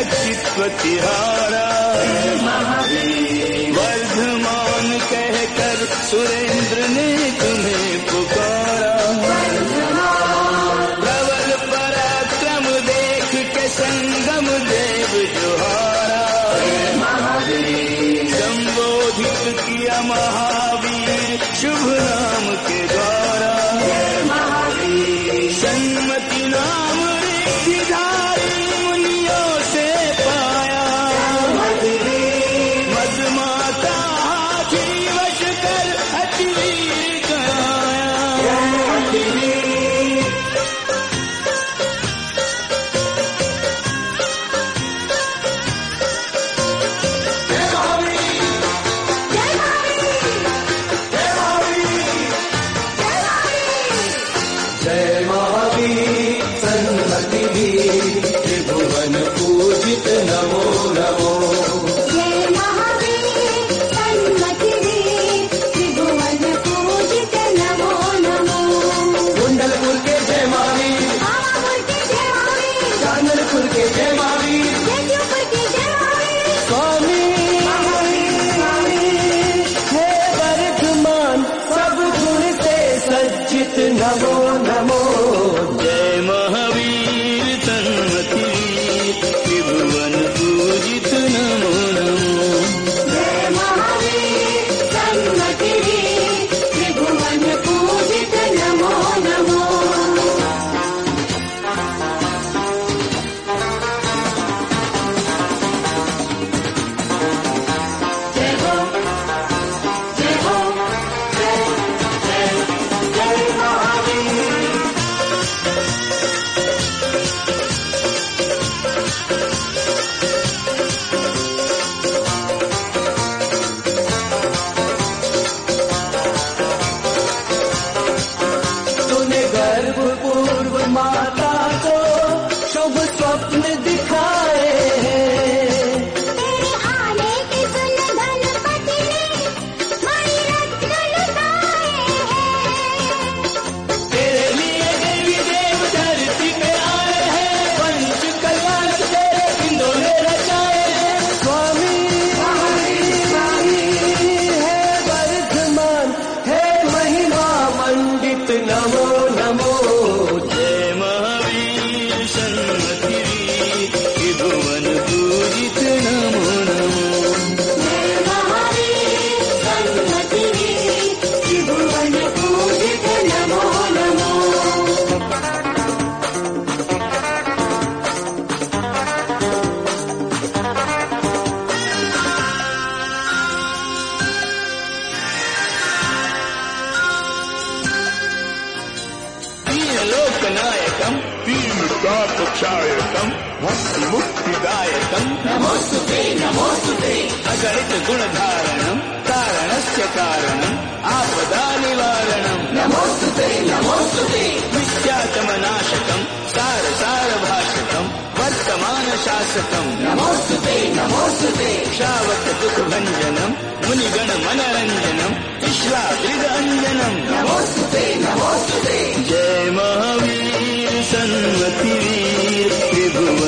चितपतिहारा वर्धमान कहकर सुरेंद्र ने तुम्हें पुकारा। प्रबल पराक्रम देख के संगम देव जोहारा। संबोधित किया महावीर शुभ नाम के द्वारा। सन्मति नाम ऋद्धिधारी मुनियों से पाया। मदमाता हाथी वश कर अति वीर कराया। जय महावीर सन्मति वीर त्रिभुवन पूजित नमो नमो। जय महावीर सन्मति वीर त्रिभुवन पूजित नमो नमो। कुंडलपुर के जय महावीर, कामापुर के जय महावीर, चांदलपुर के जय महावीर, जयपुर के जय महावीर। स्वामी हे वर्धमान सब गुण से सज्जित नमो नमो। जय महावीर सन्मति त्रिभुवन पूजित नमो नमो। जय महावीर सन्मति वीर त्रिभुवन पूजित नमो नमो। जय हो जय हो जय जय जय महावीर। तूने गर्भपूर्व माता को शुभ स्वप्न दिखाए हैं। तेरे आने की सुन गणपति ने मणि रत्न लुटाए हैं। तेरे लिए देवी देव धरती पे आए हैं। पंच कल्याण तेरे बिंदों ने रचाए हैं। स्वामी है वर्धमान है महिमा मंडित नमो नमो। जय महावीर सन्मति त्रिभुवन पूजित नमो नमो। जय महावीर सन्मति वीर त्रिभुवन पूजित नमो नमो। तीन लोकनायकम तीर्थापक्षायकम भक्ति मुक्तिदायकम नमोस्तुते नमोस्तुते अगणित गुणधारणम कारणस्य कारणम आपदा निवारणम नमोस्तुते नमोस्तुते विद्यातमनाशकम सार सार भाषकम वर्तमान शासकम नमोस्तुते नमोस्तुते श्रावक दुख भंजनम मुनिगण मनरंजनम विश्वाद्रिद अंजनम। नमोस्तुते नमोस्तुते जय महावीर सन्मति वीर त्रिभुवन